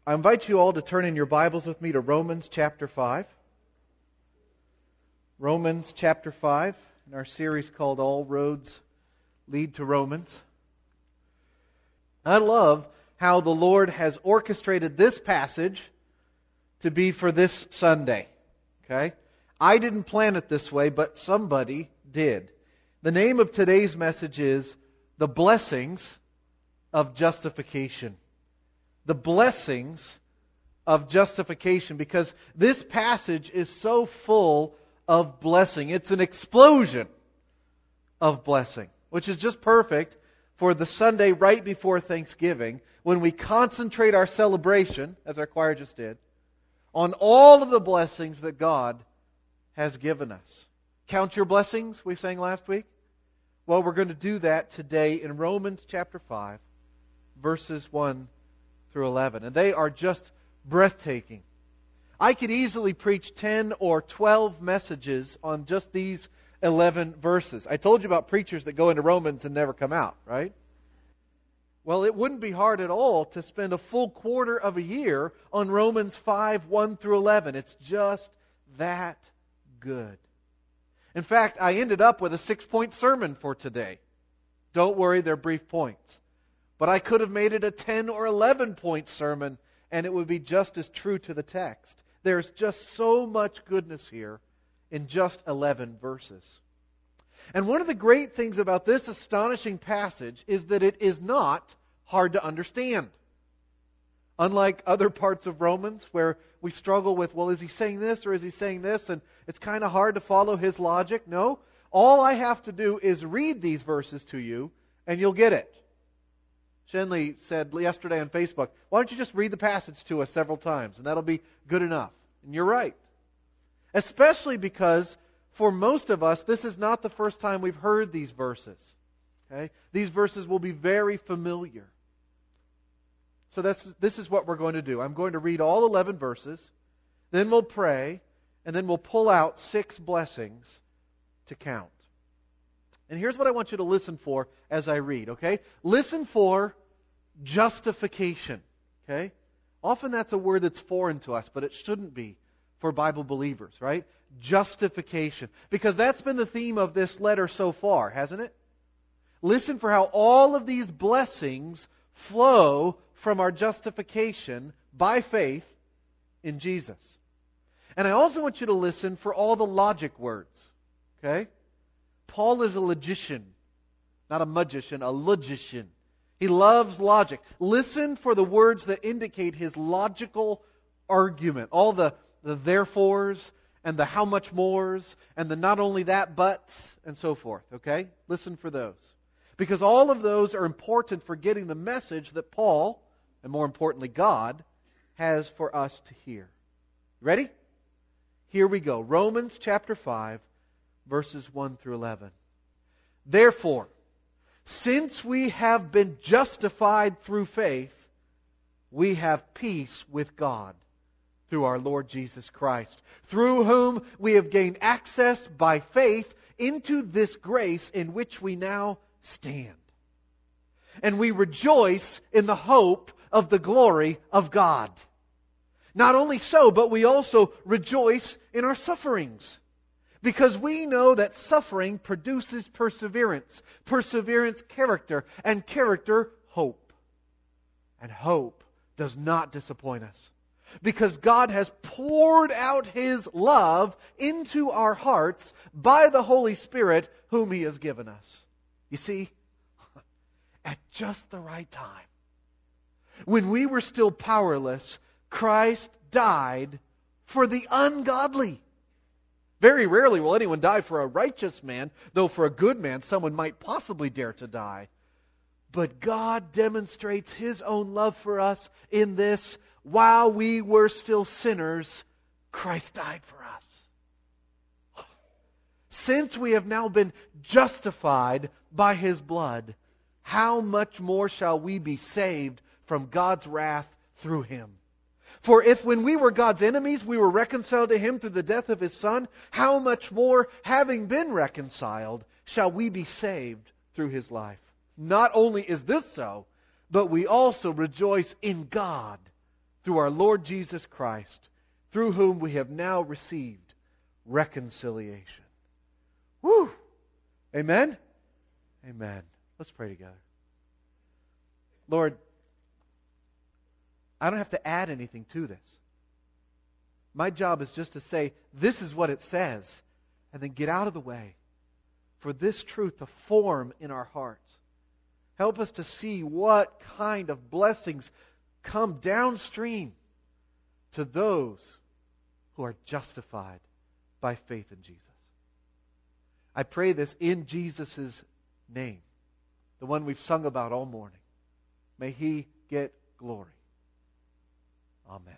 I invite you all to turn in your Bibles with me to Romans chapter 5. Romans chapter 5, in our series called All Roads Lead to Romans. I love how the Lord has orchestrated this passage to be for this Sunday. Okay? I didn't plan it this way, but somebody did. The name of today's message is The Blessings of Justification. The blessings of justification, because this passage is so full of blessing. It's an explosion of blessing, which is just perfect for the Sunday right before Thanksgiving, when we concentrate our celebration, as our choir just did, on all of the blessings that God has given us. Count your blessings, we sang last week. Well, we're going to do that today in Romans chapter 5, verses 1 through 11. And they are just breathtaking. I could easily preach 10 or 12 messages on just these 11 verses. I told you about preachers that go into Romans and never come out, right? Well, it wouldn't be hard at all to spend a full quarter of a year on Romans 5, 1 through 11. It's just that good. In fact, I ended up with a 6-point sermon for today. Don't worry, they're brief points. But I could have made it a 10 or 11-point sermon, and it would be just as true to the text. There's just so much goodness here in just 11 verses. And one of the great things about this astonishing passage is that it is not hard to understand. Unlike other parts of Romans where we struggle with, well, is he saying this or is he saying this? And it's kind of hard to follow his logic. No, all I have to do is read these verses to you and you'll get it. Shenley said yesterday on Facebook, why don't you just read the passage to us several times, and that'll be good enough. And you're right. Especially because for most of us, this is not the first time we've heard these verses. Okay? These verses will be very familiar. So this is what we're going to do. I'm going to read all 11 verses, then we'll pray, and then we'll pull out 6 blessings to count. And here's what I want you to listen for as I read, okay? Listen for justification, okay? Often that's a word that's foreign to us, but it shouldn't be for Bible believers, right? Justification. Because that's been the theme of this letter so far, hasn't it? Listen for how all of these blessings flow from our justification by faith in Jesus. And I also want you to listen for all the logic words, okay? Paul is a logician, not a magician, a logician. He loves logic. Listen for the words that indicate his logical argument. All the therefores and the how much mores and the not only that buts and so forth. Okay? Listen for those. Because all of those are important for getting the message that Paul, and more importantly God, has for us to hear. Ready? Here we go. Romans chapter 5. Verses 1 through 11. Therefore, since we have been justified through faith, we have peace with God through our Lord Jesus Christ, through whom we have gained access by faith into this grace in which we now stand. And we rejoice in the hope of the glory of God. Not only so, but we also rejoice in our sufferings, because we know that suffering produces perseverance. Perseverance, character. And character, hope. And hope does not disappoint us. Because God has poured out His love into our hearts by the Holy Spirit whom He has given us. You see, at just the right time, when we were still powerless, Christ died for the ungodly. Very rarely will anyone die for a righteous man, though for a good man someone might possibly dare to die. But God demonstrates His own love for us in this: while we were still sinners, Christ died for us. Since we have now been justified by His blood, how much more shall we be saved from God's wrath through Him? For if when we were God's enemies, we were reconciled to Him through the death of His Son, how much more, having been reconciled, shall we be saved through His life? Not only is this so, but we also rejoice in God through our Lord Jesus Christ, through whom we have now received reconciliation. Woo! Amen? Amen. Let's pray together. Lord, I don't have to add anything to this. My job is just to say, this is what it says, and then get out of the way for this truth to form in our hearts. Help us to see what kind of blessings come downstream to those who are justified by faith in Jesus. I pray this in Jesus' name, the one we've sung about all morning. May He get glory. Amen.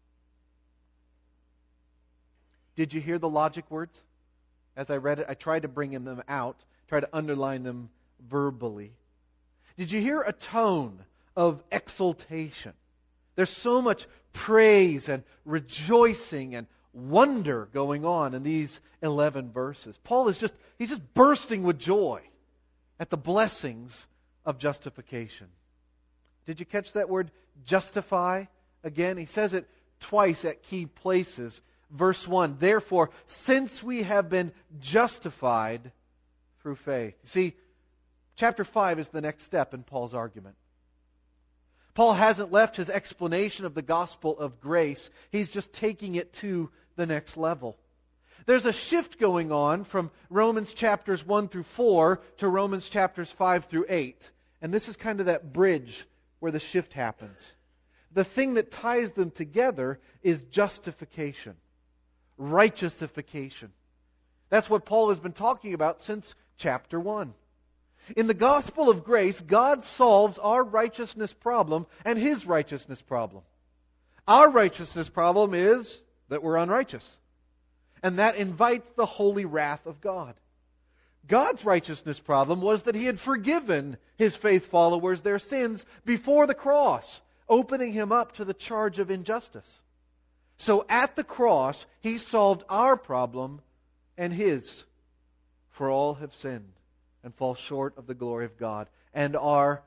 Did you hear the logic words? As I read it, I tried to bring them out, try to underline them verbally. Did you hear a tone of exultation? There's so much praise and rejoicing and wonder going on in these 11 verses. Paul is he's just bursting with joy at the blessings of justification. Did you catch that word justify again? He says it twice at key places. Verse 1, therefore, since we have been justified through faith. You see, chapter 5 is the next step in Paul's argument. Paul hasn't left his explanation of the gospel of grace. He's just taking it to the next level. There's a shift going on from Romans chapters 1 through 4 to Romans chapters 5 through 8. And this is kind of that bridge where the shift happens. The thing that ties them together is justification. Righteousification. That's what Paul has been talking about since chapter 1. In the gospel of grace, God solves our righteousness problem and His righteousness problem. Our righteousness problem is that we're unrighteous. And that invites the holy wrath of God. God's righteousness problem was that He had forgiven His faith followers their sins before the cross, opening Him up to the charge of injustice. So at the cross, He solved our problem and His. For all have sinned and fall short of the glory of God and are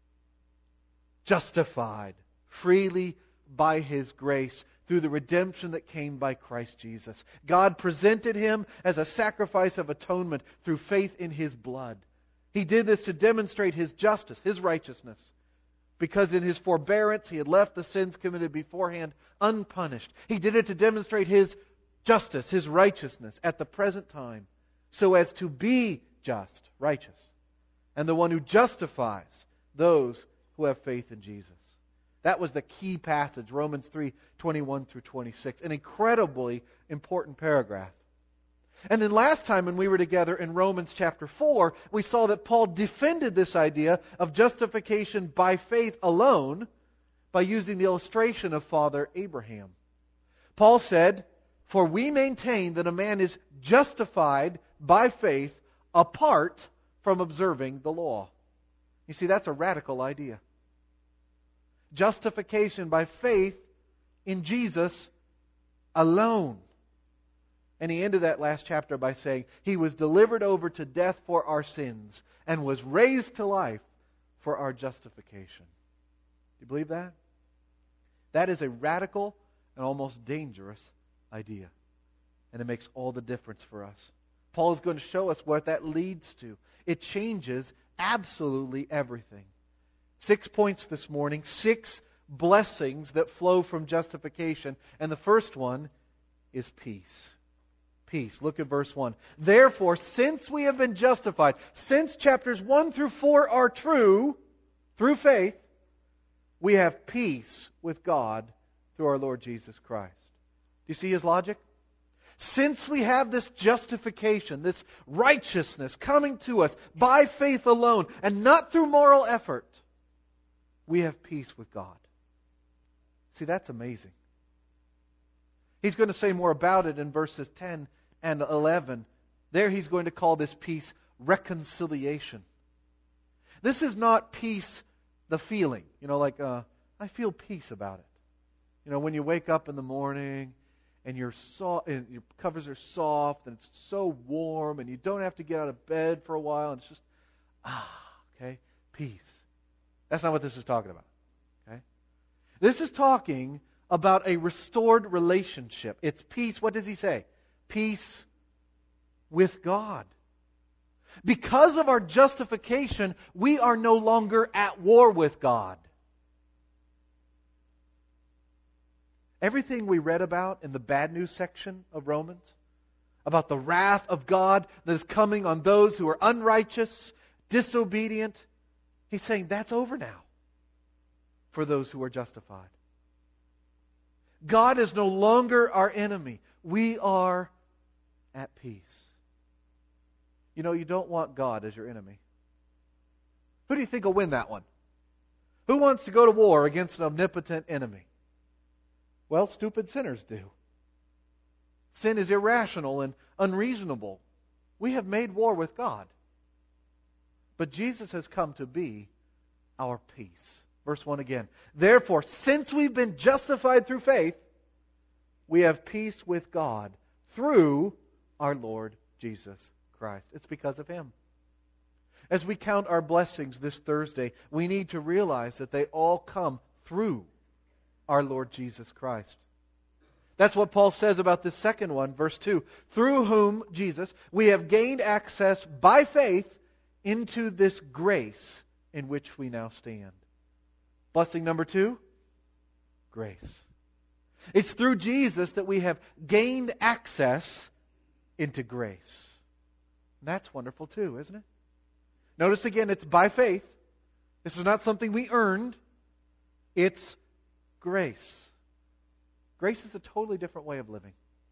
justified freely by His grace through the redemption that came by Christ Jesus. God presented Him as a sacrifice of atonement through faith in His blood. He did this to demonstrate His justice, His righteousness, because in His forbearance He had left the sins committed beforehand unpunished. He did it to demonstrate His justice, His righteousness at the present time, so as to be just, righteous, and the one who justifies those who have faith in Jesus. That was the key passage, Romans 3:21 through 26. An incredibly important paragraph. And then last time when we were together in Romans chapter 4, we saw that Paul defended this idea of justification by faith alone by using the illustration of Father Abraham. Paul said, "For we maintain that a man is justified by faith apart from observing the law." You see, that's a radical idea. Justification by faith in Jesus alone. And he ended that last chapter by saying, He was delivered over to death for our sins and was raised to life for our justification. Do you believe that? That is a radical and almost dangerous idea. And it makes all the difference for us. Paul is going to show us what that leads to. It changes absolutely everything. 6 points this morning, 6 blessings that flow from justification. And the first one is peace. Peace. Look at verse 1. Therefore, since we have been justified, since chapters 1 through 4 are true, through faith, we have peace with God through our Lord Jesus Christ. Do you see his logic? Since we have this justification, this righteousness coming to us by faith alone and not through moral effort, we have peace with God. See, that's amazing. He's going to say more about it in verses 10 and 11. There he's going to call this peace reconciliation. This is not peace, the feeling. I feel peace about it. When you wake up in the morning and your covers are soft and it's so warm and you don't have to get out of bed for a while and it's just, peace. That's not what this is talking about. Okay? This is talking about a restored relationship. It's peace. What does he say? Peace with God. Because of our justification, we are no longer at war with God. Everything we read about in the bad news section of Romans, about the wrath of God that is coming on those who are unrighteous, disobedient, he's saying that's over now for those who are justified. God is no longer our enemy. We are at peace. You know, you don't want God as your enemy. Who do you think will win that one? Who wants to go to war against an omnipotent enemy? Well, stupid sinners do. Sin is irrational and unreasonable. We have made war with God. But Jesus has come to be our peace. Verse 1 again. Therefore, since we've been justified through faith, we have peace with God through our Lord Jesus Christ. It's because of Him. As we count our blessings this Thursday, we need to realize that they all come through our Lord Jesus Christ. That's what Paul says about the second one, verse 2. Through whom, Jesus, we have gained access by faith into this grace in which we now stand. Blessing number 2, grace. It's through Jesus that we have gained access into grace. And that's wonderful too, isn't it? Notice again, it's by faith. This is not something we earned. It's grace. Grace is a totally different way of living.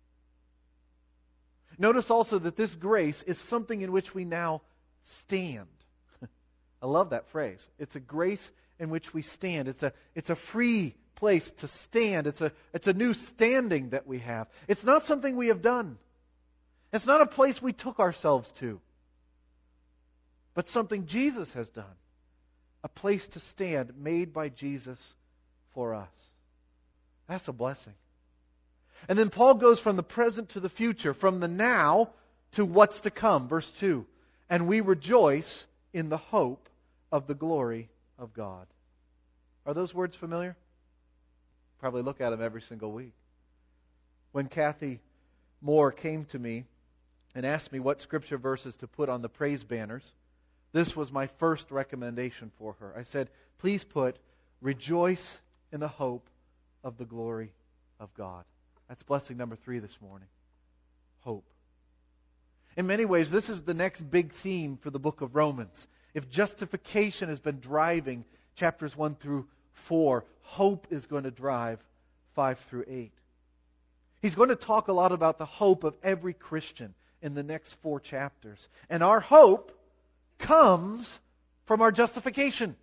Notice also that this grace is something in which we now stand. I love that phrase. It's a grace in which we stand. It's a free place to stand. It's a new standing that we have. It's not something we have done. It's not a place we took ourselves to. But something Jesus has done. A place to stand made by Jesus for us. That's a blessing. And then Paul goes from the present to the future, from the now to what's to come. Verse 2. And we rejoice in the hope of the glory of God. Are those words familiar? Probably look at them every single week. When Kathy Moore came to me and asked me what scripture verses to put on the praise banners, this was my first recommendation for her. I said, please put, rejoice in the hope of the glory of God. That's blessing number 3 this morning. Hope. In many ways, this is the next big theme for the book of Romans. If justification has been driving chapters 1 through 4, hope is going to drive 5 through 8. He's going to talk a lot about the hope of every Christian in the next 4 chapters. And our hope comes from our justification.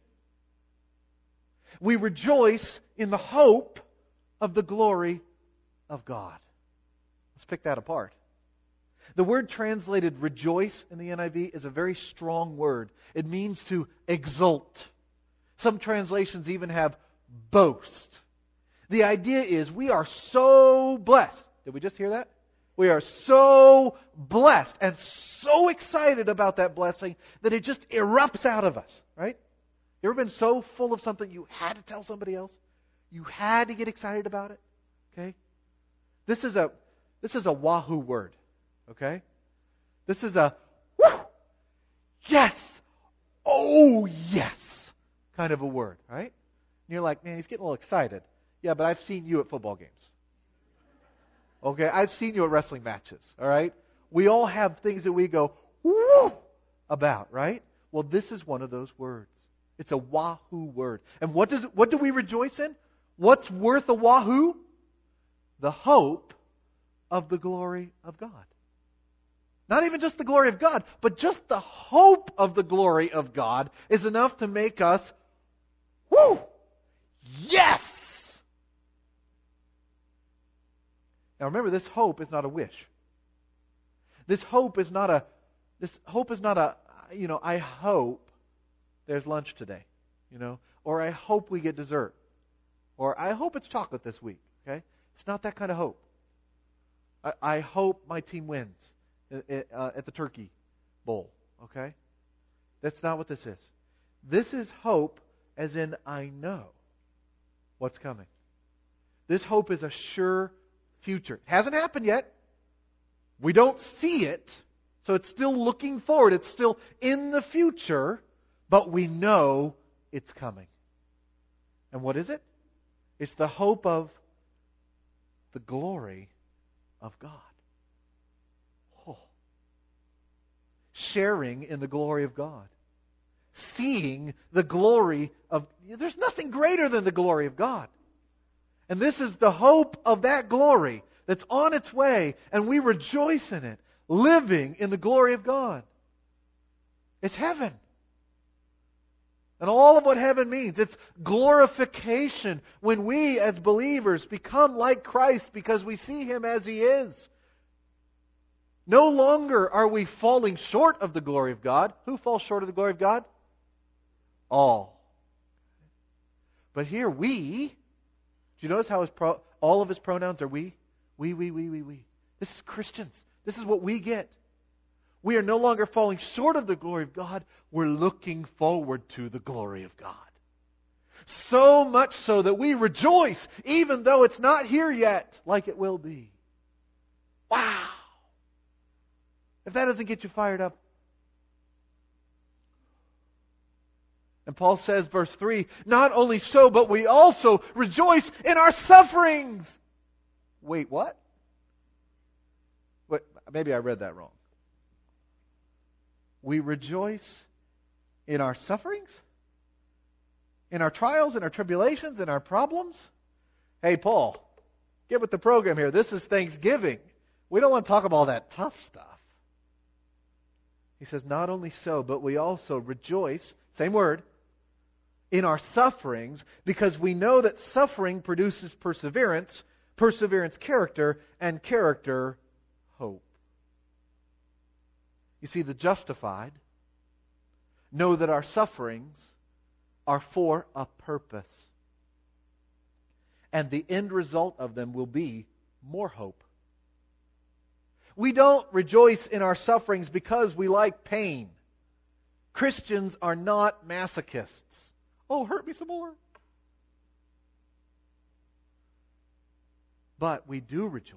We rejoice in the hope of the glory of God. Let's pick that apart. The word translated rejoice in the NIV is a very strong word. It means to exult. Some translations even have boast. The idea is we are so blessed. Did we just hear that? We are so blessed and so excited about that blessing that it just erupts out of us, right? You ever been so full of something you had to tell somebody else? You had to get excited about it? Okay? This is a wahoo word. Okay? This is a whoo, yes, oh yes kind of a word, right? And you're like, man, he's getting a little excited. Yeah, but I've seen you at football games. Okay, I've seen you at wrestling matches, all right? We all have things that we go, woo, about, right? Well, this is one of those words. It's a wahoo word. And what do we rejoice in? What's worth a wahoo? The hope of the glory of God. Not even just the glory of God, but just the hope of the glory of God is enough to make us, whoo, yes! Now remember, this hope is not a wish. This hope is not a, I hope there's lunch today, or I hope we get dessert, or I hope it's chocolate this week, okay? It's not that kind of hope. I hope my team wins at the turkey bowl, okay? That's not what this is. This is hope as in I know. what's coming. This hope is a sure future. It hasn't happened yet. We don't see it. So it's still looking forward. It's still in the future. But we know it's coming. And what is it? It's the hope of the glory of God. Oh. Sharing in the glory of God. Seeing the glory of... There's nothing greater than the glory of God. And this is the hope of that glory that's on its way. And we rejoice in it. Living in the glory of God. It's heaven. And all of what heaven means. It's glorification when we as believers become like Christ because we see Him as He is. No longer are we falling short of the glory of God. Who falls short of the glory of God? All. But here we, do you notice how all of His pronouns are we? We. This is Christians. This is what we get. We are no longer falling short of the glory of God. We're looking forward to the glory of God. So much so that we rejoice even though it's not here yet, like it will be. Wow! If that doesn't get you fired up. And Paul says, verse 3, not only so, but we also rejoice in our sufferings. Wait, what? Maybe I read that wrong. We rejoice in our sufferings? In our trials, in our tribulations, in our problems? Hey, Paul, get with the program here. This is Thanksgiving. We don't want to talk about all that tough stuff. He says, not only so, but we also rejoice, same word, in our sufferings, because we know that suffering produces perseverance, perseverance character, and character hope. You see, the justified know that our sufferings are for a purpose. And the end result of them will be more hope. We don't rejoice in our sufferings because we like pain. Christians are not masochists. Oh, hurt me some more. But we do rejoice,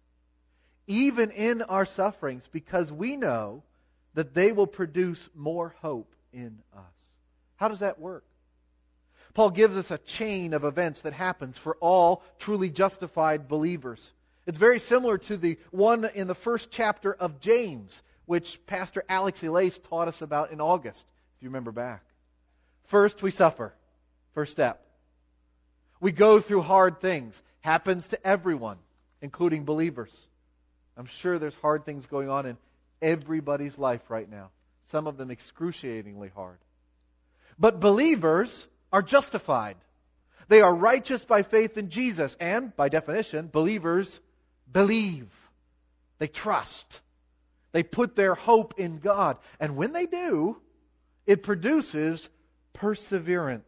even in our sufferings, because we know that they will produce more hope in us. How does that work? Paul gives us a chain of events that happens for all truly justified believers. It's very similar to the one in the first chapter of James, which Pastor Alex Elais taught us about in August, if you remember back. First, we suffer. First step. We go through hard things. Happens to everyone, including believers. I'm sure there's hard things going on in everybody's life right now. Some of them excruciatingly hard. But believers are justified. They are righteous by faith in Jesus. And, by definition, believers believe. They trust. They put their hope in God. And when they do, it produces perseverance.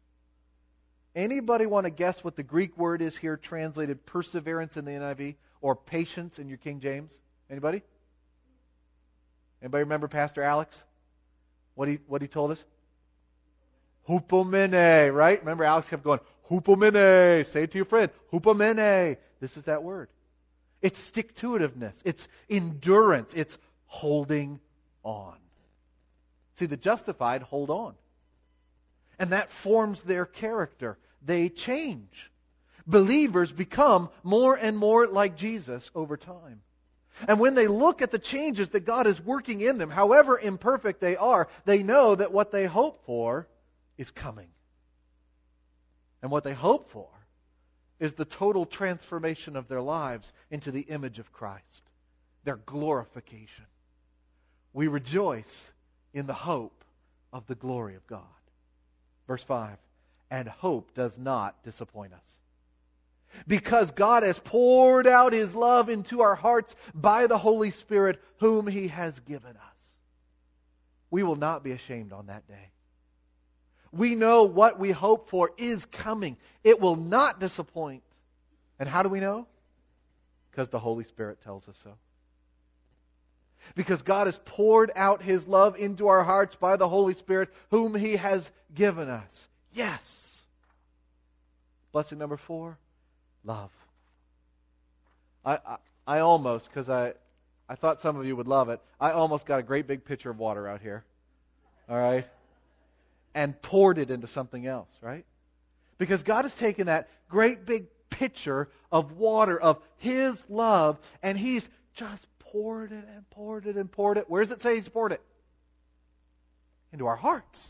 Anybody want to guess what the Greek word is here translated perseverance in the NIV or patience in your King James? Anybody? Anybody remember Pastor Alex? What he told us? Hupomene, right? Remember Alex kept going, hupomene. Say it to your friend. Hupomene. This is that word. It's stick-to-itiveness. It's endurance. It's holding on. See, the justified hold on. And that forms their character. They change. Believers become more and more like Jesus over time. And when they look at the changes that God is working in them, however imperfect they are, they know that what they hope for is coming. And what they hope for is the total transformation of their lives into the image of Christ. Their glorification. We rejoice in the hope of the glory of God. Verse 5, and hope does not disappoint us. Because God has poured out His love into our hearts by the Holy Spirit whom He has given us. We will not be ashamed on that day. We know what we hope for is coming. It will not disappoint. And how do we know? Because the Holy Spirit tells us so. Because God has poured out His love into our hearts by the Holy Spirit whom He has given us. Yes. Blessing number 4, love. I almost, because I thought some of you would love it, I almost got a great big pitcher of water out here. All right? And poured it into something else, right? Because God has taken that great big pitcher of water of His love, and He's just poured it and poured it and poured it. Where does it say He's poured it? Into our hearts.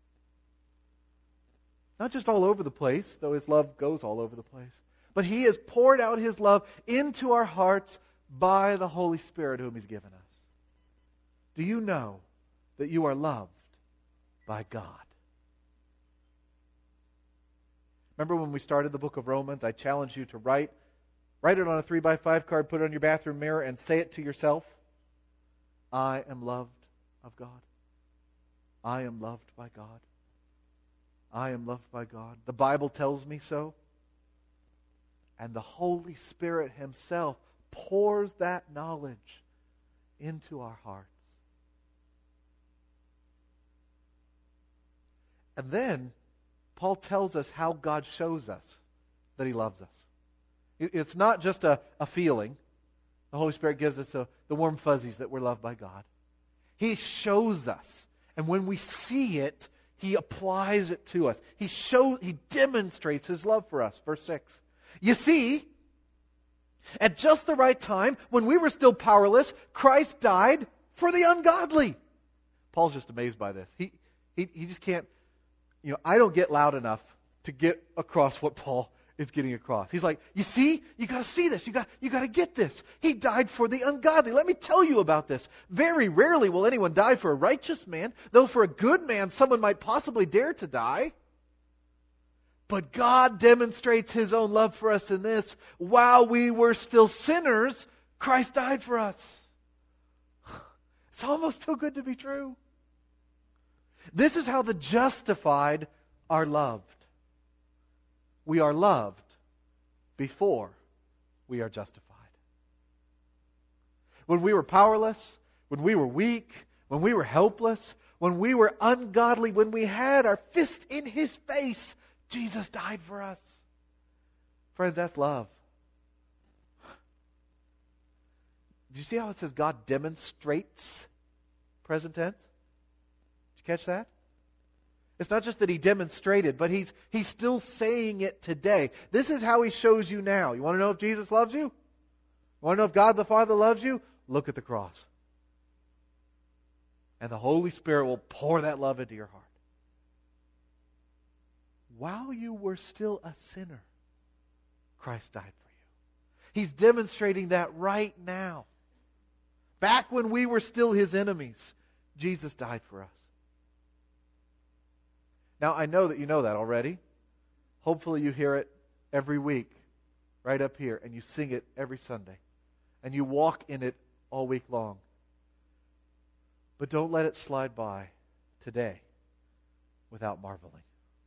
Not just all over the place, though His love goes all over the place. But He has poured out His love into our hearts by the Holy Spirit whom He's given us. Do you know that you are loved by God? Remember when we started the book of Romans, I challenged you to write it on a 3x5 card, put it on your bathroom mirror, and say it to yourself. I am loved of God. I am loved by God. I am loved by God. The Bible tells me so. And the Holy Spirit Himself pours that knowledge into our hearts. And then Paul tells us how God shows us that He loves us. It's not just a feeling. The Holy Spirit gives us the warm fuzzies that we're loved by God. He shows us. And when we see it, He applies it to us. He demonstrates His love for us. Verse 6. You see, at just the right time, when we were still powerless, Christ died for the ungodly. Paul's just amazed by this. He just can't, I don't get loud enough to get across what Paul is getting across. He's like, you see? You got to see this. You got to get this. He died for the ungodly. Let me tell you about this. Very rarely will anyone die for a righteous man, though for a good man someone might possibly dare to die. But God demonstrates His own love for us in this. While we were still sinners, Christ died for us. It's almost too good to be true. This is how the justified are loved. We are loved before we are justified. When we were powerless, when we were weak, when we were helpless, when we were ungodly, when we had our fist in His face, Jesus died for us. Friends, that's love. Do you see how it says God demonstrates? Present tense. Did you catch that? It's not just that He demonstrated, but He's still saying it today. This is how He shows you now. You want to know if Jesus loves you? You want to know if God the Father loves you? Look at the cross. And the Holy Spirit will pour that love into your heart. While you were still a sinner, Christ died for you. He's demonstrating that right now. Back when we were still His enemies, Jesus died for us. Now, I know that you know that already. Hopefully you hear it every week, right up here, and you sing it every Sunday. And you walk in it all week long. But don't let it slide by today without marveling.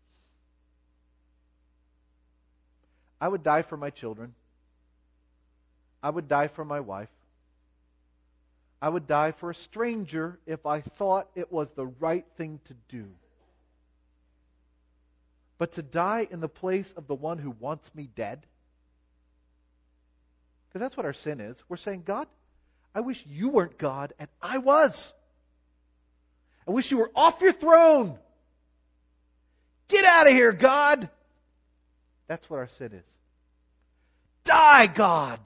I would die for my children. I would die for my wife. I would die for a stranger if I thought it was the right thing to do. But to die in the place of the one who wants me dead? Because that's what our sin is. We're saying, God, I wish you weren't God and I was. I wish you were off your throne. Get out of here, God. That's what our sin is. Die, God.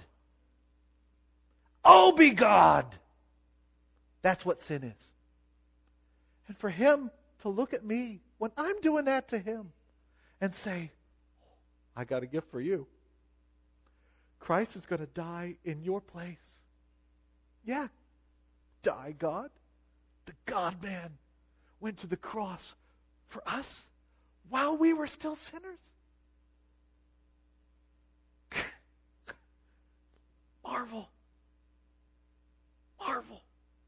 Oh, be God. That's what sin is. And for Him to look at me when I'm doing that to Him and say, I got a gift for you. Christ is going to die in your place. Yeah. Die, God. The God-man went to the cross for us while we were still sinners. Marvel. Marvel.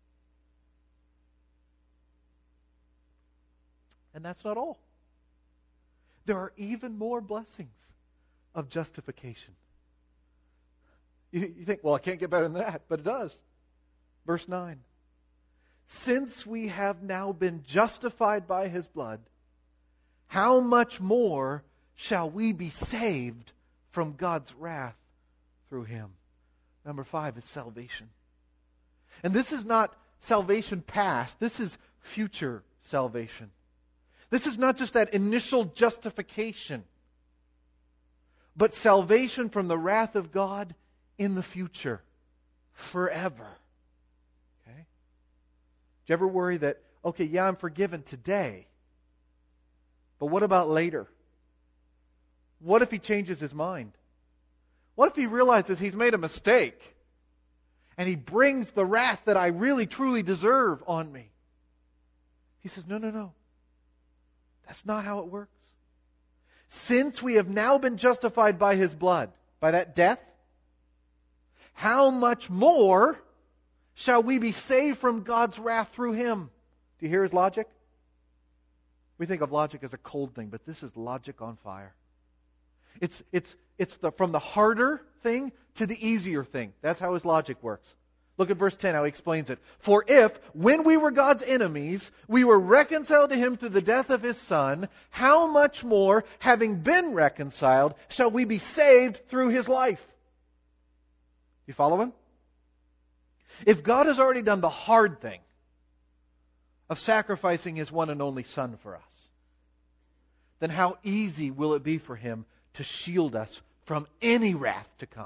And that's not all. There are even more blessings of justification. You think, well, it can't get better than that, but it does. Verse 9. Since we have now been justified by His blood, how much more shall we be saved from God's wrath through Him? Number 5 is salvation. And this is not salvation past. This is future salvation. This is not just that initial justification, but salvation from the wrath of God in the future, forever. Okay? Do you ever worry that, okay, yeah, I'm forgiven today, but what about later? What if he changes his mind? What if he realizes he's made a mistake and he brings the wrath that I really, truly deserve on me? He says, no. That's not how it works. Since we have now been justified by His blood, by that death, how much more shall we be saved from God's wrath through Him? Do you hear His logic? We think of logic as a cold thing, but this is logic on fire. It's from the harder thing to the easier thing. That's how His logic works. Look at verse 10, how He explains it. For if, when we were God's enemies, we were reconciled to Him through the death of His Son, how much more, having been reconciled, shall we be saved through His life? You follow Him? If God has already done the hard thing of sacrificing His one and only Son for us, then how easy will it be for Him to shield us from any wrath to come?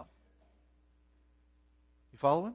You follow Him?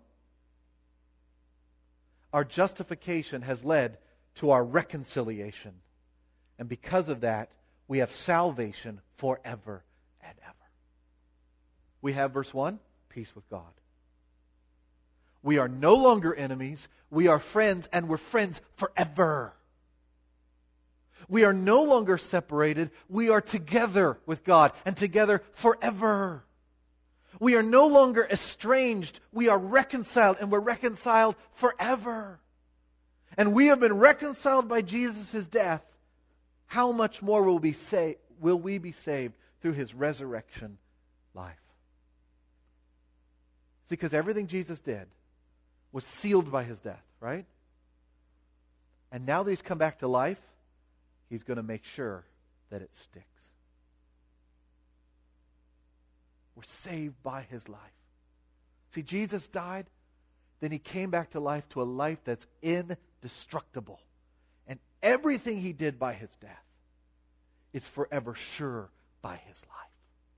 Our justification has led to our reconciliation. And because of that, we have salvation forever and ever. We have, verse 1, peace with God. We are no longer enemies. We are friends, and we're friends forever. We are no longer separated. We are together with God, and together forever. We are no longer estranged. We are reconciled, and we're reconciled forever. And we have been reconciled by Jesus' death. How much more will we be saved through His resurrection life? Because everything Jesus did was sealed by His death, right? And now that He's come back to life, He's going to make sure that it sticks. We're saved by His life. See, Jesus died, then He came back to life, to a life that's indestructible. And everything He did by His death is forever sure by His life.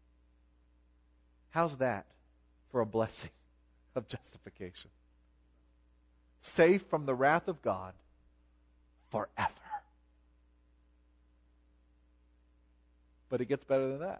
How's that for a blessing of justification? Safe from the wrath of God forever. But it gets better than that.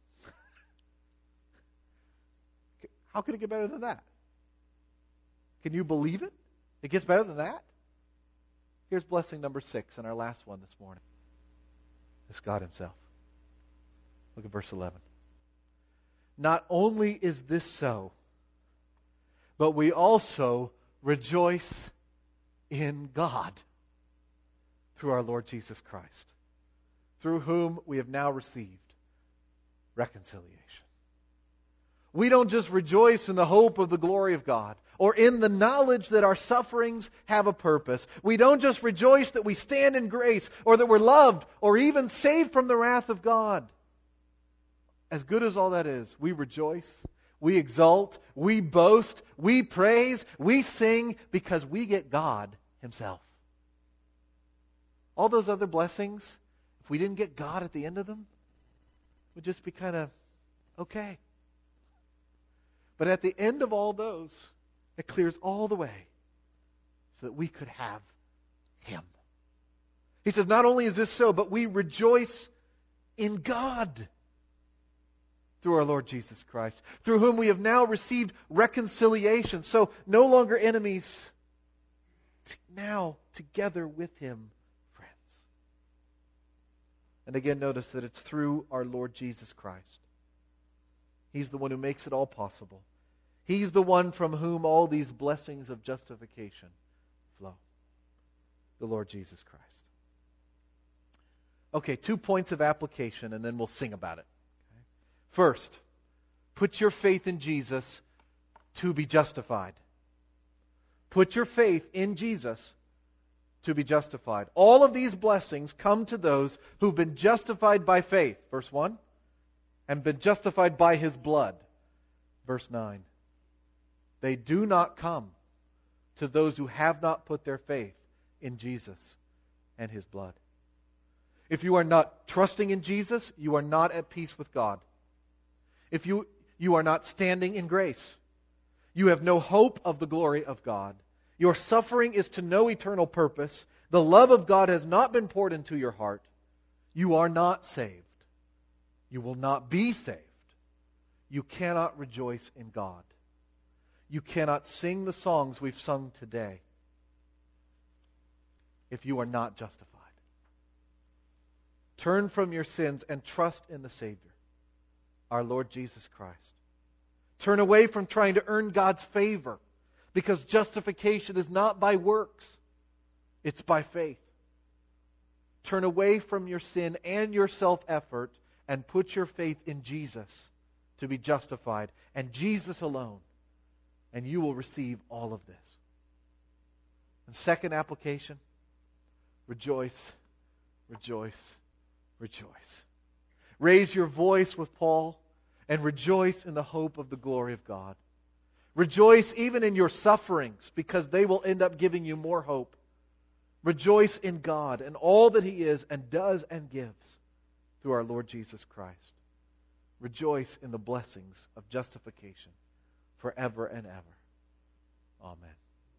How could it get better than that? Can you believe it? It gets better than that? Here's blessing number 6 and our last one this morning. It's God Himself. Look at verse 11. Not only is this so, but we also rejoice in God through our Lord Jesus Christ, through whom we have now received reconciliation. We don't just rejoice in the hope of the glory of God or in the knowledge that our sufferings have a purpose. We don't just rejoice that we stand in grace or that we're loved or even saved from the wrath of God. As good as all that is, we rejoice, we exult, we boast, we praise, we sing because we get God Himself. All those other blessings, if we didn't get God at the end of them, would just be kind of okay. But at the end of all those, it clears all the way so that we could have Him. He says, not only is this so, but we rejoice in God through our Lord Jesus Christ, through whom we have now received reconciliation. So no longer enemies, now together with Him, friends. And again, notice that it's through our Lord Jesus Christ. He's the one who makes it all possible. He's the one from whom all these blessings of justification flow. The Lord Jesus Christ. Okay, 2 points of application, and then we'll sing about it. Okay. First, put your faith in Jesus to be justified. Put your faith in Jesus to be justified. All of these blessings come to those who've been justified by faith. Verse 1, and been justified by His blood. Verse 9. They do not come to those who have not put their faith in Jesus and His blood. If you are not trusting in Jesus, you are not at peace with God. If you are not standing in grace, you have no hope of the glory of God. Your suffering is to no eternal purpose. The love of God has not been poured into your heart. You are not saved. You will not be saved. You cannot rejoice in God. You cannot sing the songs we've sung today if you are not justified. Turn from your sins and trust in the Savior, our Lord Jesus Christ. Turn away from trying to earn God's favor, because justification is not by works, it's by faith. Turn away from your sin and your self-effort and put your faith in Jesus to be justified, and Jesus alone, and you will receive all of this. And second application, rejoice, rejoice, rejoice. Raise your voice with Paul and rejoice in the hope of the glory of God. Rejoice even in your sufferings, because they will end up giving you more hope. Rejoice in God and all that He is and does and gives through our Lord Jesus Christ. Rejoice in the blessings of justification forever and ever. Amen.